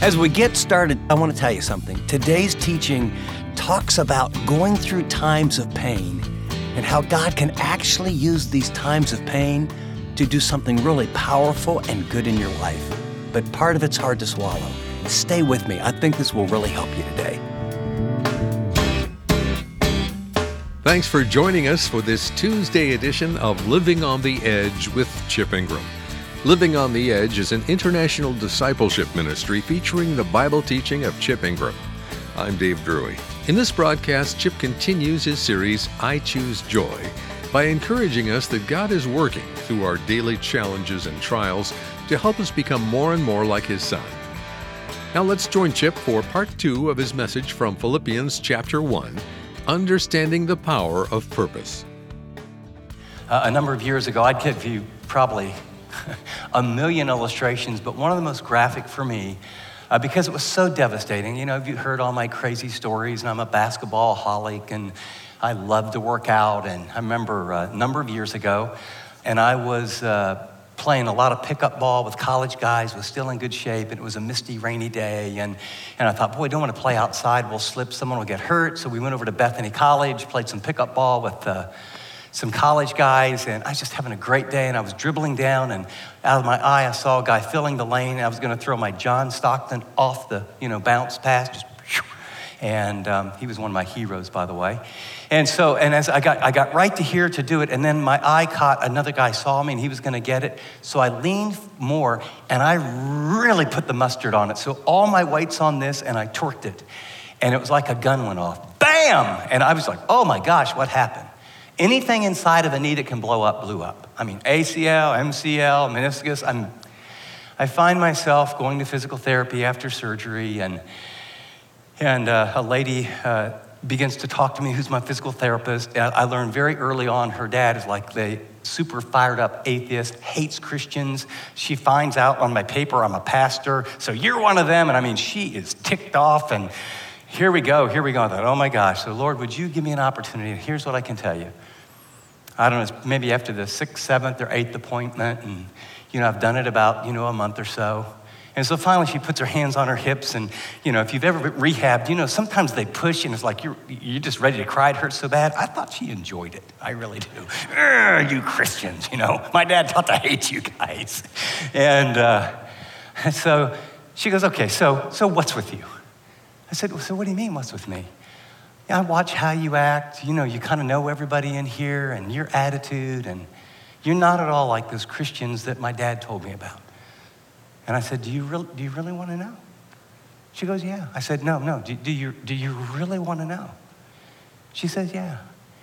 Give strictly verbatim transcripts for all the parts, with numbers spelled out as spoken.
As we get started, I want to tell you something. Today's teaching talks about going through times of pain and how God can actually use these times of pain to do something really powerful and good in your life. But part of it's hard to swallow. Stay with me. I think this will really help you today. Thanks for joining us for this Tuesday edition of Living on the Edge with Chip Ingram. Living on the Edge is an international discipleship ministry featuring the Bible teaching of Chip Ingram. I'm Dave Drury. In this broadcast, Chip continues his series, I Choose Joy, by encouraging us that God is working through our daily challenges and trials to help us become more and more like His Son. Now let's join Chip for part two of his message from Philippians chapter one, Understanding the Power of Purpose. Uh, a number of years ago, I'd give you probably a million illustrations, but one of the most graphic for me, uh, because it was so devastating. You know, you heard all my crazy stories, and I'm a basketball holic, and I love to work out. And I remember uh, a number of years ago, and I was uh, playing a lot of pickup ball with college guys, was still in good shape, and it was a misty, rainy day. And, and I thought, boy, I don't want to play outside. We'll slip, someone will get hurt. So we went over to Bethany College, played some pickup ball with uh, some college guys, and I was just having a great day, and I was dribbling down, and out of my eye, I saw a guy filling the lane, and I was going to throw my John Stockton off the, you know, bounce pass, just, and um, he was one of my heroes, by the way. And so, and as I got, I got right to here to do it, and then my eye caught another guy saw me, and he was going to get it, so I leaned more, and I really put the mustard on it. So all my weight's on this, and I torqued it, and it was like a gun went off, bam! And I was like, oh my gosh, what happened? Anything inside of a knee that can blow up, blew up. I mean, A C L, M C L, meniscus. I'm, I find myself going to physical therapy after surgery, and and uh, a lady uh, begins to talk to me who's my physical therapist. And I learned very early on her dad is like the super fired up atheist, hates Christians. She finds out on my paper I'm a pastor, so you're one of them. And I mean, she is ticked off, and here we go, here we go. I thought, oh my gosh, so Lord, would you give me an opportunity? Here's what I can tell you. I don't know, maybe after the sixth, seventh, or eighth appointment, and, you know, I've done it about, you know, a month or so. And so finally she puts her hands on her hips, and, you know, if you've ever been rehabbed, you know, sometimes they push, and it's like you're you're just ready to cry. It hurts so bad. I thought she enjoyed it. I really do. Urgh, you Christians, you know. My dad taught to hate you guys. And uh, so she goes, okay, so so what's with you? I said, well, so what do you mean, what's with me? Yeah, I watch how you act. You know, you kind of know everybody in here and your attitude, and you're not at all like those Christians that my dad told me about. And I said, do you really, do you really want to know? She goes, yeah. I said, no, no, do, do, you, do you really want to know? She says, yeah.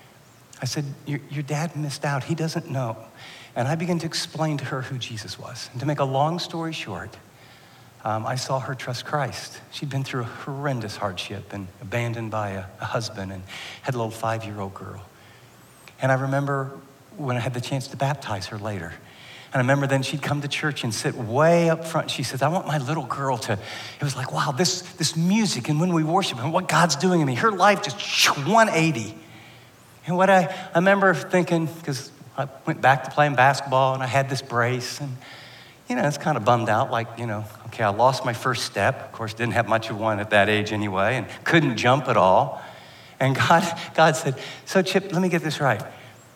I said, your, your dad missed out. He doesn't know. And I began to explain to her who Jesus was. And to make a long story short, Um, I saw her trust Christ. She'd been through a horrendous hardship and abandoned by a, a husband and had a little five-year-old girl. And I remember when I had the chance to baptize her later. And I remember then she'd come to church and sit way up front. She says, I want my little girl to, it was like, wow, this, this music and when we worship and what God's doing in me, her life just one eighty. And what I, I remember thinking, because I went back to playing basketball and I had this brace, and you know, it's kind of bummed out, like, you know, okay, I lost my first step. Of course, didn't have much of one at that age anyway, and couldn't jump at all. And God, God said, so Chip, let me get this right.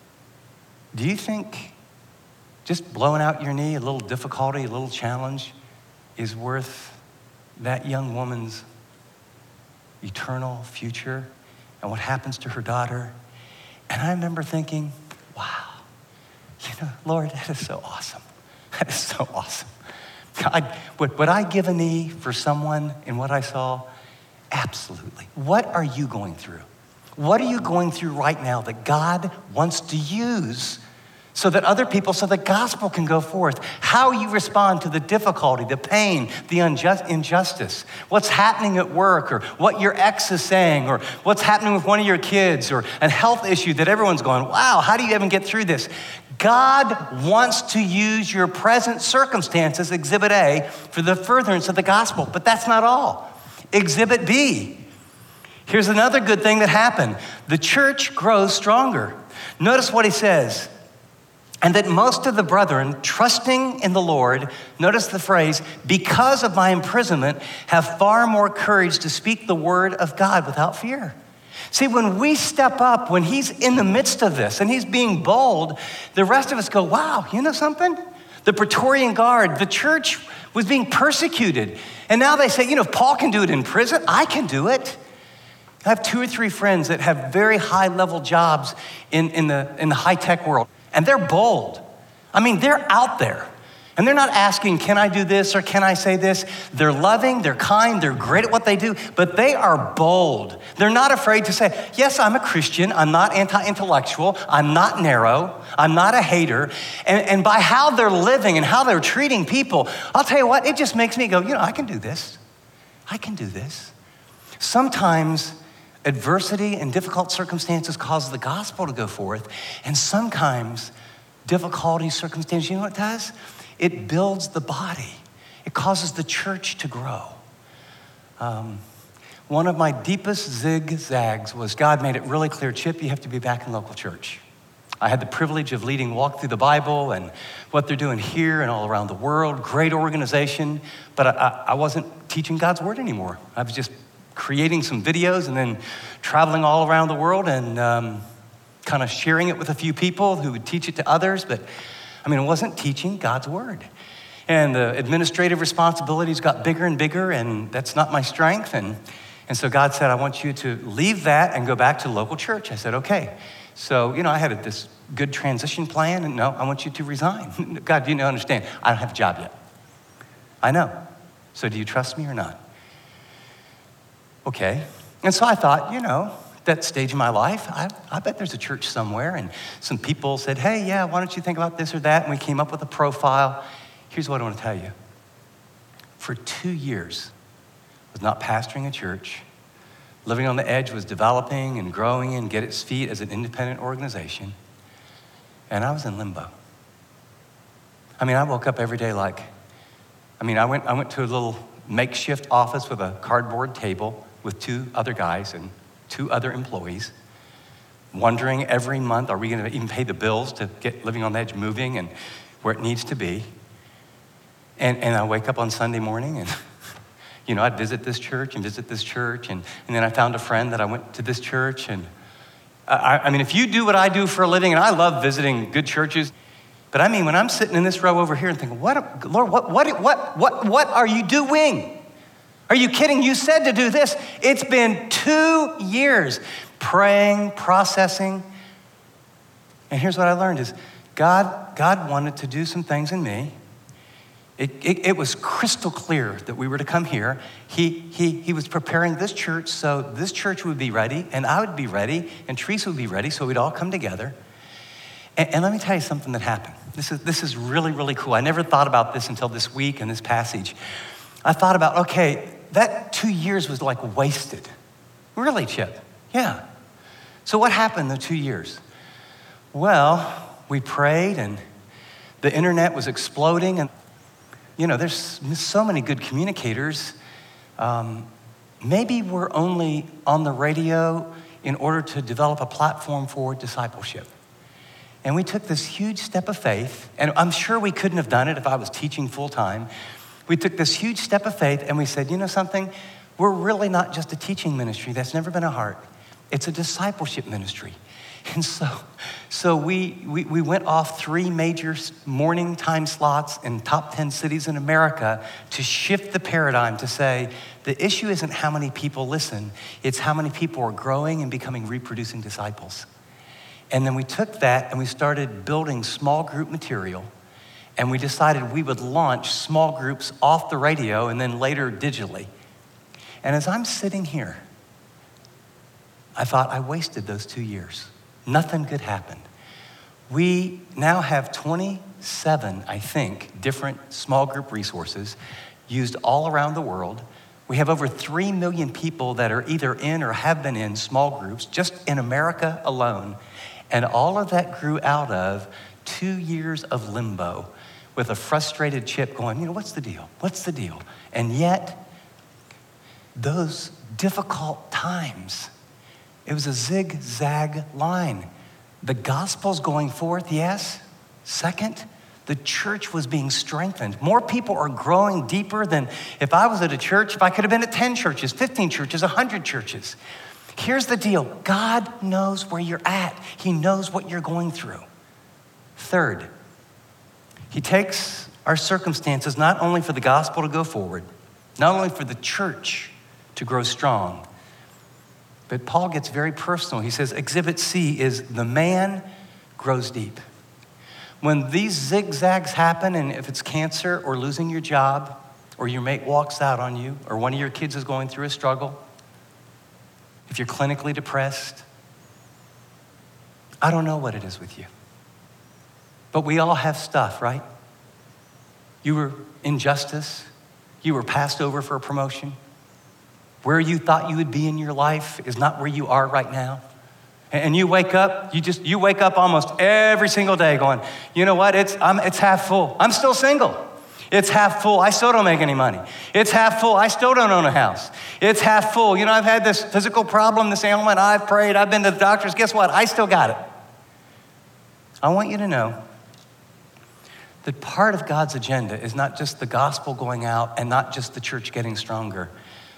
Do you think just blowing out your knee, a little difficulty, a little challenge, is worth that young woman's eternal future and what happens to her daughter? And I remember thinking, wow, you know, Lord, that is so awesome. That is so awesome. God, would, would I give a knee for someone in what I saw? Absolutely. What are you going through? What are you going through right now that God wants to use so that other people, so the gospel can go forth? How you respond to the difficulty, the pain, the unjust, injustice, what's happening at work, or what your ex is saying, or what's happening with one of your kids, or a health issue that everyone's going, wow, how do you even get through this? God wants to use your present circumstances, Exhibit A, for the furtherance of the gospel. But that's not all. Exhibit B. Here's another good thing that happened. The church grows stronger. Notice what he says. And that most of the brethren, trusting in the Lord, notice the phrase, because of my imprisonment, have far more courage to speak the word of God without fear. See, when we step up, when he's in the midst of this and he's being bold, the rest of us go, wow, you know something? The Praetorian Guard, the church was being persecuted. And now they say, you know, if Paul can do it in prison, I can do it. I have two or three friends that have very high-level jobs in, in the, in the high-tech world, and they're bold. I mean, they're out there. And they're not asking, can I do this or can I say this? They're loving, they're kind, they're great at what they do, but they are bold. They're not afraid to say, yes, I'm a Christian, I'm not anti-intellectual, I'm not narrow, I'm not a hater. And, and by how they're living and how they're treating people, I'll tell you what, it just makes me go, you know, I can do this. I can do this. Sometimes adversity and difficult circumstances cause the gospel to go forth, and sometimes difficulty, circumstances, you know what it does? It builds the body. It causes the church to grow. Um, one of my deepest zigzags was God made it really clear, Chip, you have to be back in local church. I had the privilege of leading Walk Through the Bible and what they're doing here and all around the world, great organization, but I, I wasn't teaching God's word anymore. I was just creating some videos and then traveling all around the world and um, kind of sharing it with a few people who would teach it to others, but I mean, it wasn't teaching God's word. And the administrative responsibilities got bigger and bigger, and that's not my strength. And, and so God said, I want you to leave that and go back to local church. I said, okay. So, you know, I had this good transition plan, and no, I want you to resign. God, you don't understand. I don't have a job yet. I know. So do you trust me or not? Okay. And so I thought, you know, that stage of my life, I, I bet there's a church somewhere. And some people said, hey, yeah, why don't you think about this or that? And we came up with a profile. Here's what I want to tell you. For two years, I was not pastoring a church. Living on the Edge was developing and growing and get its feet as an independent organization. And I was in limbo. I mean, I woke up every day like, I mean, I went, I went to a little makeshift office with a cardboard table with two other guys and two other employees, wondering every month, are we gonna even pay the bills to get Living on the Edge moving and where it needs to be? And, and I wake up on Sunday morning and, you know, I'd visit this church and visit this church. And, and then I found a friend that I went to this church. And I, I mean, if you do what I do for a living, and I love visiting good churches, but I mean, when I'm sitting in this row over here and thinking, what, Lord, what, what, what, what, what are you doing? Are you kidding? You said to do this. It's been two years praying, processing. And here's what I learned is God, God wanted to do some things in me. It, it, it was crystal clear that we were to come here. He, he, he was preparing this church so this church would be ready, and I would be ready, and Teresa would be ready, so we'd all come together. And, and let me tell you something that happened. This is, this is really, really cool. I never thought about this until this week and this passage. I thought about, okay, that two years was like wasted. Really, Chip? Yeah. So what happened in the two years? Well, we prayed and the internet was exploding, and you know, there's so many good communicators. Um, maybe we're only on the radio in order to develop a platform for discipleship. And we took this huge step of faith, and I'm sure we couldn't have done it if I was teaching full time. We took this huge step of faith and we said, you know something? We're really not just a teaching ministry. That's never been our heart. It's a discipleship ministry. And so, so we, we, we went off three major morning time slots in top ten cities in America to shift the paradigm to say, the issue isn't how many people listen, it's how many people are growing and becoming reproducing disciples. And then we took that and we started building small group material. And we decided we would launch small groups off the radio and then later digitally. And as I'm sitting here, I thought I wasted those two years. Nothing good happened. We now have twenty-seven, I think, different small group resources used all around the world. We have over three million people that are either in or have been in small groups just in America alone. And all of that grew out of two years of limbo with a frustrated Chip going, you know, what's the deal? What's the deal? And yet, those difficult times, it was a zigzag line. The gospel's going forth, yes. Second, the church was being strengthened. More people are growing deeper than if I was at a church, if I could have been at ten churches, fifteen churches, one hundred churches. Here's the deal. God knows where you're at. He knows what you're going through. Third, he takes our circumstances not only for the gospel to go forward, not only for the church to grow strong, but Paul gets very personal. He says, Exhibit C is the man grows deep. When these zigzags happen, and if it's cancer or losing your job, or your mate walks out on you, or one of your kids is going through a struggle, if you're clinically depressed, I don't know what it is with you. But we all have stuff, right? You were injustice. You were passed over for a promotion. Where you thought you would be in your life is not where you are right now. And you wake up, you just, you wake up almost every single day going, you know what, it's, I'm, it's half full. I'm still single. It's half full. I still don't make any money. It's half full. I still don't own a house. It's half full. You know, I've had this physical problem, this ailment. I've prayed. I've been to the doctors. Guess what? I still got it. I want you to know that part of God's agenda is not just the gospel going out and not just the church getting stronger.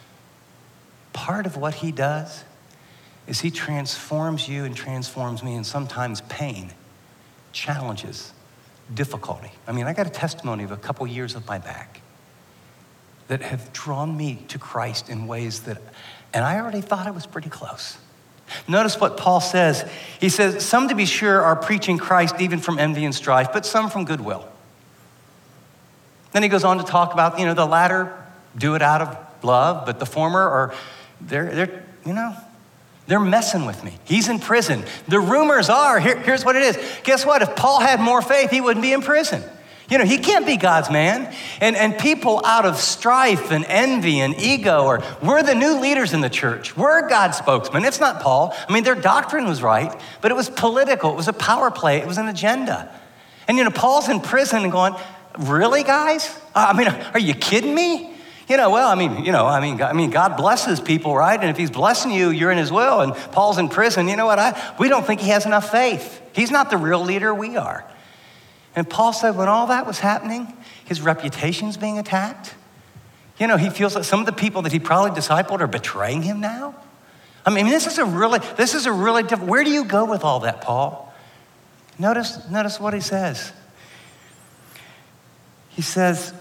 Part of what he does is he transforms you and transforms me in sometimes pain, challenges, difficulty. I mean, I got a testimony of a couple years of my back that have drawn me to Christ in ways that, and I already thought I was pretty close. Notice what Paul says. He says, some to be sure are preaching Christ even from envy and strife, but some from goodwill. Then he goes on to talk about, you know, the latter do it out of love, but the former are, they're, they're you know, they're messing with me. He's in prison. The rumors are, here, here's what it is. Guess what? If Paul had more faith, he wouldn't be in prison. You know, he can't be God's man. And, and people out of strife and envy and ego are, we're the new leaders in the church. We're God's spokesman. It's not Paul. I mean, their doctrine was right, but it was political. It was a power play. It was an agenda. And, you know, Paul's in prison and going, really, guys? I mean, are you kidding me? You know, well, I mean, you know, I mean, I mean, God blesses people, right? And if he's blessing you, you're in his will. And Paul's in prison. You know what? I, we don't think he has enough faith. He's not the real leader. We are. And Paul said when all that was happening, his reputation's being attacked. You know, he feels like some of the people that he probably discipled are betraying him now. I mean, this is a really, this is a really different, where do you go with all that, Paul? Notice, notice what he says. He says,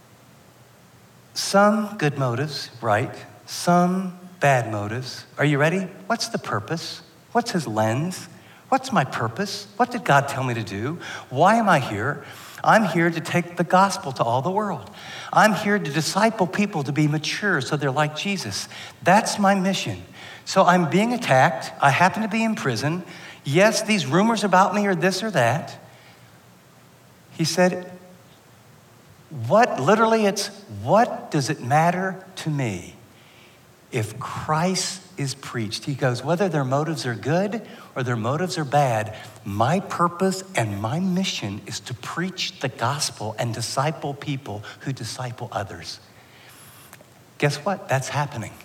some good motives, right? Some bad motives. Are you ready? What's the purpose? What's his lens? What's my purpose? What did God tell me to do? Why am I here? I'm here to take the gospel to all the world. I'm here to disciple people to be mature so they're like Jesus. That's my mission. So I'm being attacked. I happen to be in prison. Yes, these rumors about me are this or that. He said, what, literally it's, what does it matter to me if Christ is preached? He goes, whether their motives are good or their motives are bad, my purpose and my mission is to preach the gospel and disciple people who disciple others. Guess what? That's happening.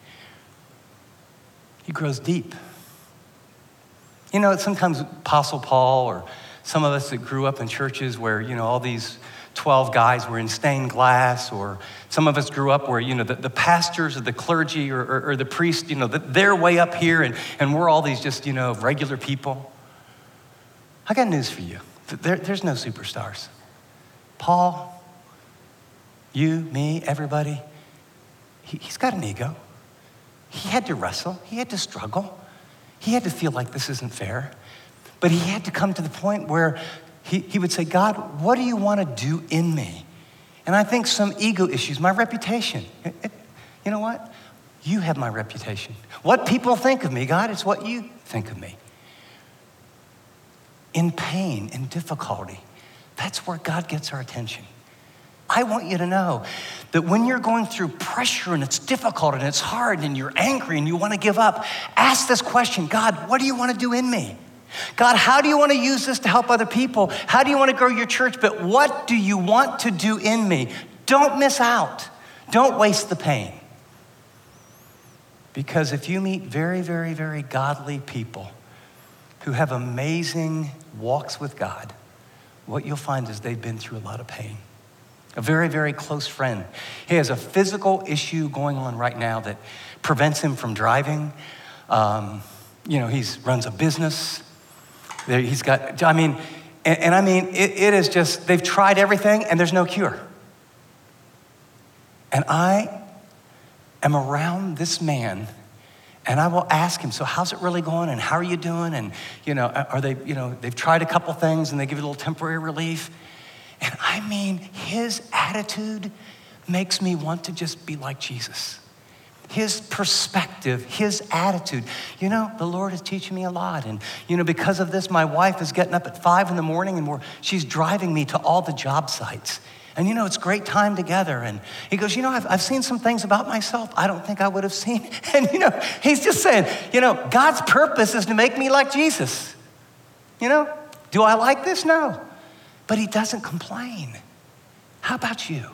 He grows deep. You know, sometimes Apostle Paul or some of us that grew up in churches where, you know, all these twelve guys were in stained glass, or some of us grew up where, you know, the, the pastors or the clergy or, or, or the priest, you know, they're way up here and, and we're all these just, you know, regular people. I got news for you. There, there's no superstars. Paul, you, me, everybody, he, he's got an ego. He had to wrestle. He had to struggle. He had to feel like this isn't fair. But he had to come to the point where He, he would say, God, what do you want to do in me? And I think some ego issues, my reputation. It, it, you know what? You have my reputation. What people think of me, God, it's what you think of me. In pain, in difficulty, that's where God gets our attention. I want you to know that when you're going through pressure and it's difficult and it's hard and you're angry and you want to give up, ask this question, God, what do you want to do in me? God, how do you want to use this to help other people? How do you want to grow your church? But what do you want to do in me? Don't miss out. Don't waste the pain. Because if you meet very, very, very godly people who have amazing walks with God, what you'll find is they've been through a lot of pain. A very, very close friend. He has a physical issue going on right now that prevents him from driving. Um, you know, he runs a business. There, he's got, I mean, and, and I mean, it, it is just, they've tried everything and there's no cure. And I am around this man and I will ask him, so how's it really going? And how are you doing? And, you know, are they, you know, they've tried a couple things and they give you a little temporary relief. And I mean, his attitude makes me want to just be like Jesus. His perspective, his attitude. You know, the Lord is teaching me a lot. And, you know, because of this, my wife is getting up at five in the morning and we're, she's driving me to all the job sites. And, you know, it's great time together. And he goes, you know, I've, I've seen some things about myself I don't think I would have seen. And, you know, he's just saying, you know, God's purpose is to make me like Jesus. You know, do I like this? No. But he doesn't complain. How about you?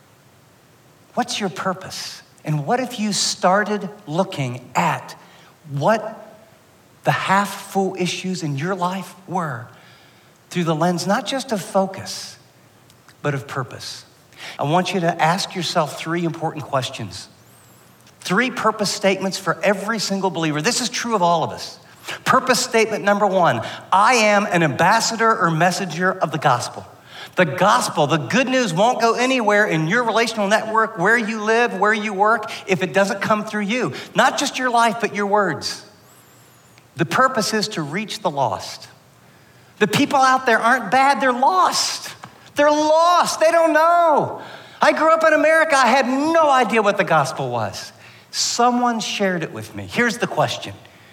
What's your purpose? And what if you started looking at what the half full issues in your life were through the lens, not just of focus, but of purpose? I want you to ask yourself three important questions. Three purpose statements for every single believer. This is true of all of us. Purpose statement number one, I am an ambassador or messenger of the gospel. The gospel, the good news won't go anywhere in your relational network, where you live, where you work, if it doesn't come through you. Not just your life, but your words. The purpose is to reach the lost. The people out there aren't bad, they're lost. They're lost, they don't know. I grew up in America, I had no idea what the gospel was. Someone shared it with me. Here's the question.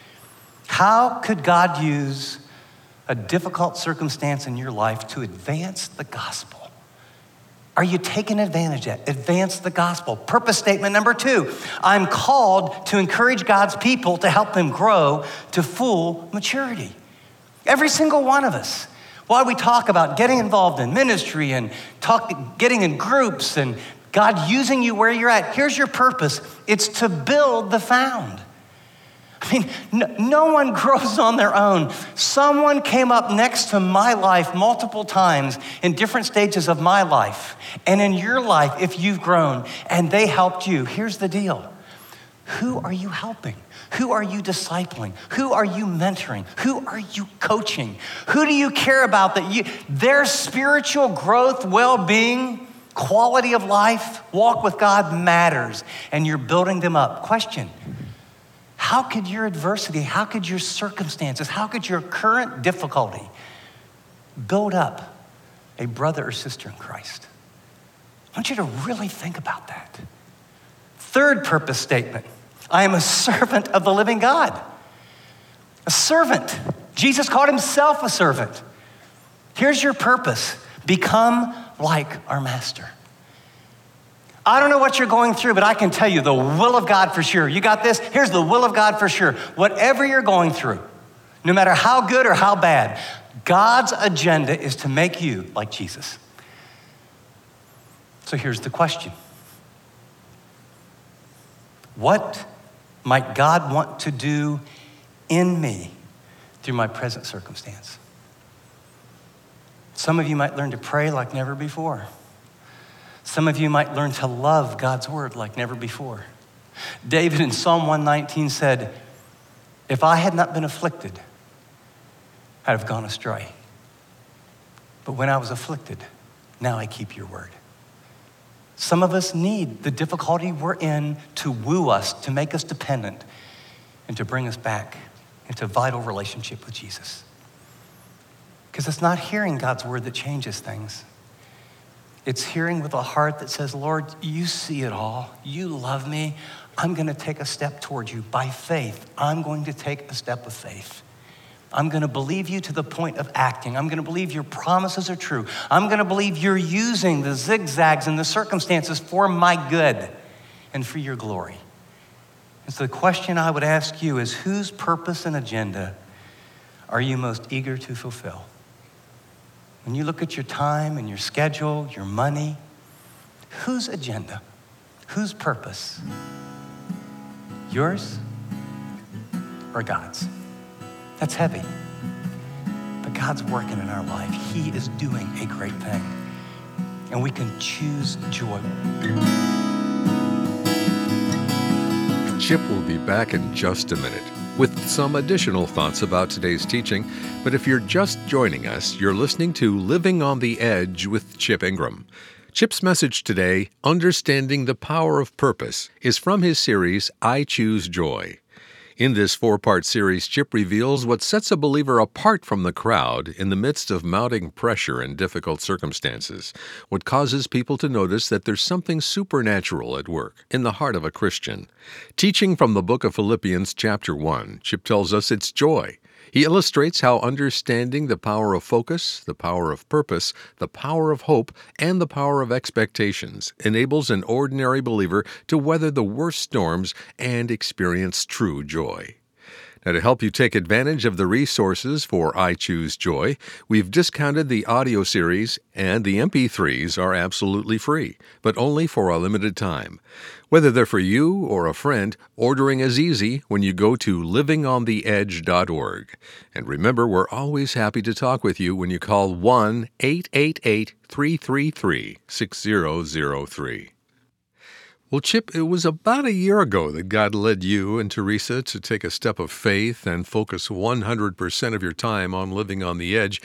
How could God use a difficult circumstance in your life to advance the gospel? Are you taking advantage of it? Advance the gospel. Purpose statement number two, I'm called to encourage God's people to help them grow to full maturity. Every single one of us. Why we talk about getting involved in ministry and talk, getting in groups and God using you where you're at. Here's your purpose. It's to build the found. I mean, no, no one grows on their own. Someone came up next to my life multiple times in different stages of my life. And in your life, if you've grown and they helped you, here's the deal. Who are you helping? Who are you discipling? Who are you mentoring? Who are you coaching? Who do you care about that you, their spiritual growth, well-being, quality of life, walk with God matters, and you're building them up. Question. How could your adversity, how could your circumstances, how could your current difficulty build up a brother or sister in Christ? I want you to really think about that. Third purpose statement, I am a servant of the living God. A servant. Jesus called himself a servant. Here's your purpose. Become like our master. I don't know what you're going through, but I can tell you the will of God for sure. You got this? Here's the will of God for sure. Whatever you're going through, no matter how good or how bad, God's agenda is to make you like Jesus. So here's the question. What might God want to do in me through my present circumstance? Some of you might learn to pray like never before. Some of you might learn to love God's word like never before. David in Psalm one nineteen said, if I had not been afflicted, I'd have gone astray. But when I was afflicted, now I keep your word. Some of us need the difficulty we're in to woo us, to make us dependent, and to bring us back into vital relationship with Jesus. Because it's not hearing God's word that changes things. It's hearing with a heart that says, Lord, you see it all. You love me. I'm going to take a step towards you by faith. I'm going to take a step of faith. I'm going to believe you to the point of acting. I'm going to believe your promises are true. I'm going to believe you're using the zigzags and the circumstances for my good and for your glory. And so the question I would ask you is, whose purpose and agenda are you most eager to fulfill? When you look at your time and your schedule, your money, whose agenda, whose purpose? Yours or God's? That's heavy. But God's working in our life. He is doing a great thing. And we can choose joy. Chip will be back in just a minute with some additional thoughts about today's teaching. But if you're just joining us, you're listening to Living on the Edge with Chip Ingram. Chip's message today, Understanding the Power of Purpose, is from his series, I Choose Joy. In this four-part series, Chip reveals what sets a believer apart from the crowd in the midst of mounting pressure and difficult circumstances, what causes people to notice that there's something supernatural at work in the heart of a Christian. Teaching from the book of Philippians chapter one, Chip tells us it's joy. He illustrates how understanding the power of focus, the power of purpose, the power of hope, and the power of expectations enables an ordinary believer to weather the worst storms and experience true joy. Now, to help you take advantage of the resources for I Choose Joy, we've discounted the audio series, and the M P threes are absolutely free, but only for a limited time. Whether they're for you or a friend, ordering is easy when you go to living on the edge dot org. And remember, we're always happy to talk with you when you call one eight eight eight, three three three, six zero zero three. Well, Chip, it was about a year ago that God led you and Teresa to take a step of faith and focus one hundred percent of your time on living on the edge.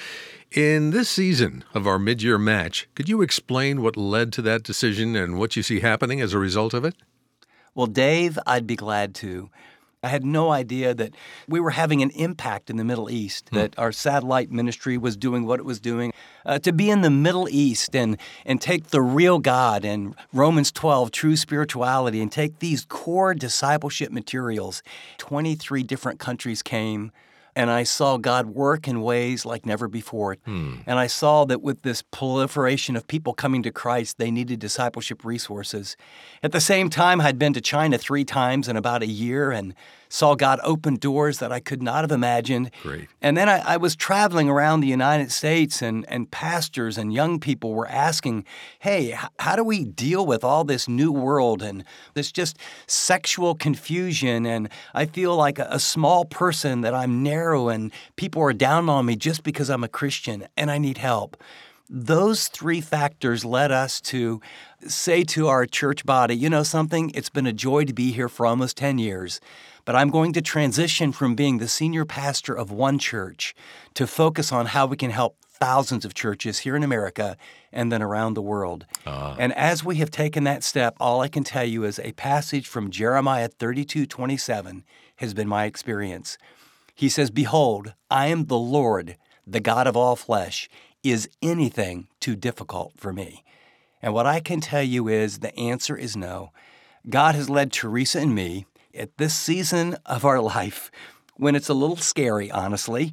In this season of our mid-year match, could you explain what led to that decision and what you see happening as a result of it? Well, Dave, I'd be glad to. I had no idea that we were having an impact in the Middle East, hmm. that our satellite ministry was doing what it was doing. Uh, to be in the Middle East and, and take the real God and Romans twelve, true spirituality, and take these core discipleship materials. twenty-three different countries came, and I saw God work in ways like never before. Hmm. And I saw that with this proliferation of people coming to Christ, they needed discipleship resources. At the same time, I'd been to China three times in about a year and saw God open doors that I could not have imagined. Great. And then I, I was traveling around the United States, and, and pastors and young people were asking, hey, h- how do we deal with all this new world and this just sexual confusion? And I feel like a, a small person, that I'm narrow and people are down on me just because I'm a Christian and I need help. Those three factors led us to say to our church body, you know something, it's been a joy to be here for almost ten years, but I'm going to transition from being the senior pastor of one church to focus on how we can help thousands of churches here in America and then around the world. Uh. And as we have taken that step, all I can tell you is a passage from Jeremiah thirty-two twenty-seven has been my experience. He says, behold, I am the Lord, the God of all flesh. Is anything too difficult for me? And what I can tell you is the answer is no. God has led Teresa and me at this season of our life, when it's a little scary, honestly,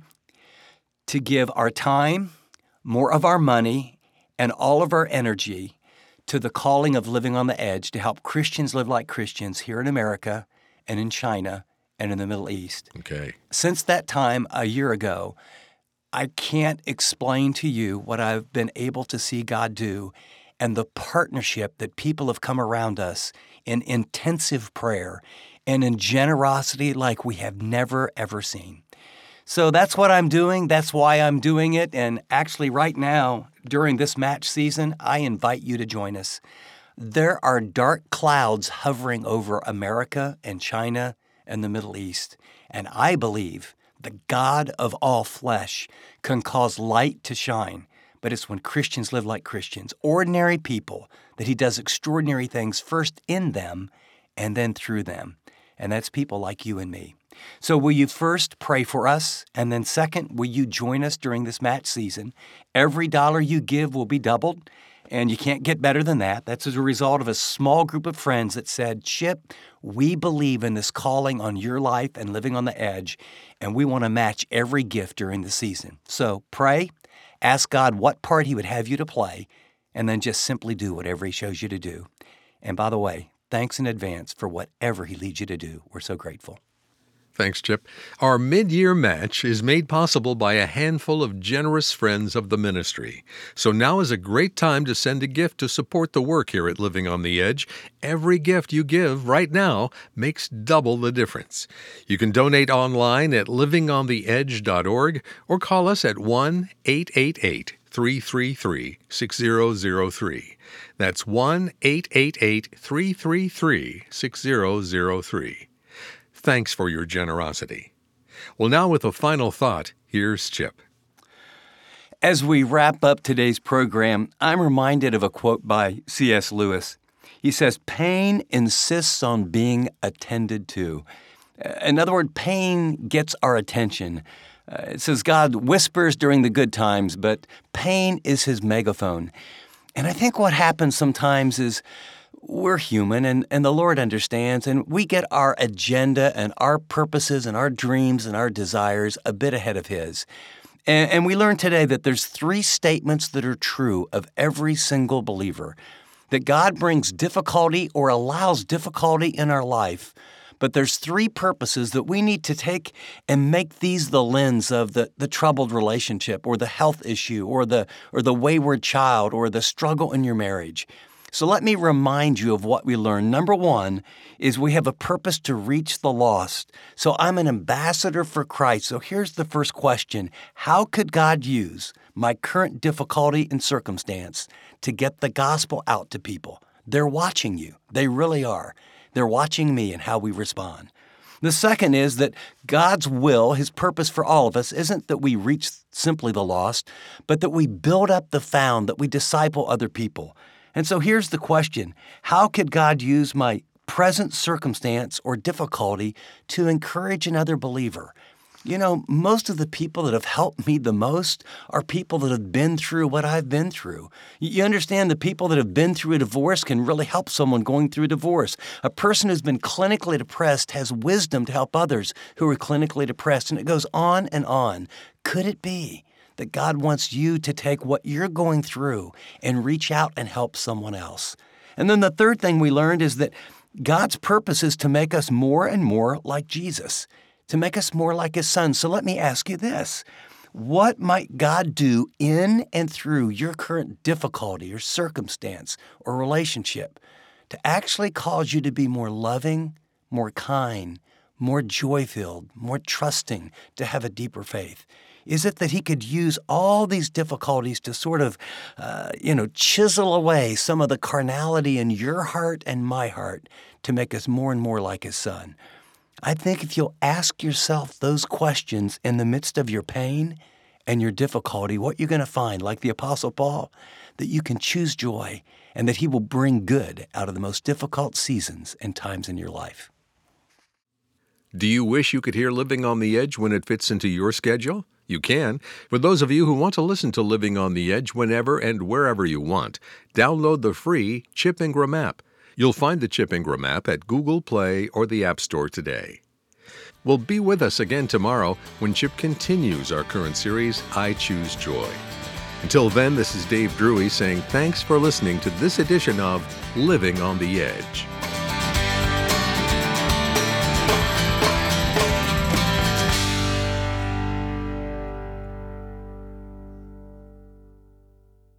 to give our time, more of our money, and all of our energy to the calling of living on the edge to help Christians live like Christians here in America and in China and in the Middle East. Okay. Since that time, a year ago, I can't explain to you what I've been able to see God do and the partnership that people have come around us in intensive prayer and in generosity like we have never, ever seen. So that's what I'm doing. That's why I'm doing it. And actually right now, during this match season, I invite you to join us. There are dark clouds hovering over America and China and the Middle East. And I believe the God of all flesh can cause light to shine, but it's when Christians live like Christians, ordinary people, that he does extraordinary things first in them and then through them. And that's people like you and me. So will you first pray for us? And then second, will you join us during this match season? Every dollar you give will be doubled. And you can't get better than that. That's as a result of a small group of friends that said, Chip, we believe in this calling on your life and living on the edge, and we want to match every gift during the season. So pray, ask God what part he would have you to play, and then just simply do whatever he shows you to do. And by the way, thanks in advance for whatever he leads you to do. We're so grateful. Thanks, Chip. Our mid-year match is made possible by a handful of generous friends of the ministry. So now is a great time to send a gift to support the work here at Living on the Edge. Every gift you give right now makes double the difference. You can donate online at living on the edge dot org or call us at one eight eight eight, three three three, six zero zero three. That's one eight eight eight, three three three, six zero zero three. Thanks for your generosity. Well, now with a final thought, here's Chip. As we wrap up today's program, I'm reminded of a quote by C S Lewis. He says, "Pain insists on being attended to." In other words, pain gets our attention. Uh, it says God whispers during the good times, but pain is his megaphone. And I think what happens sometimes is we're human, and, and the Lord understands, and we get our agenda and our purposes and our dreams and our desires a bit ahead of his. And, and we learned today that there's three statements that are true of every single believer, that God brings difficulty or allows difficulty in our life, but there's three purposes that we need to take and make these the lens of the, the troubled relationship or the health issue or the, or the wayward child or the struggle in your marriage. So let me remind you of what we learned. Number one is we have a purpose to reach the lost. So I'm an ambassador for Christ. So here's the first question. How could God use my current difficulty and circumstance to get the gospel out to people? They're watching you. They really are. They're watching me and how we respond. The second is that God's will, his purpose for all of us, isn't that we reach simply the lost, but that we build up the found, that we disciple other people. And so here's the question. How could God use my present circumstance or difficulty to encourage another believer? You know, most of the people that have helped me the most are people that have been through what I've been through. You understand, the people that have been through a divorce can really help someone going through a divorce. A person who's been clinically depressed has wisdom to help others who are clinically depressed, and it goes on and on. Could it be that God wants you to take what you're going through and reach out and help someone else? And then the third thing we learned is that God's purpose is to make us more and more like Jesus, to make us more like his son. So let me ask you this. What might God do in and through your current difficulty or circumstance or relationship to actually cause you to be more loving, more kind, more joy-filled, more trusting, to have a deeper faith? Is it that he could use all these difficulties to sort of, uh, you know, chisel away some of the carnality in your heart and my heart to make us more and more like his son? I think if you'll ask yourself those questions in the midst of your pain and your difficulty, what you're going to find, like the Apostle Paul, that you can choose joy and that he will bring good out of the most difficult seasons and times in your life. Do you wish you could hear Living on the Edge when it fits into your schedule? You can. For those of you who want to listen to Living on the Edge whenever and wherever you want, download the free Chip Ingram app. You'll find the Chip Ingram app at Google Play or the App Store today. Well, be with us again tomorrow when Chip continues our current series, I Choose Joy. Until then, this is Dave Drury saying thanks for listening to this edition of Living on the Edge.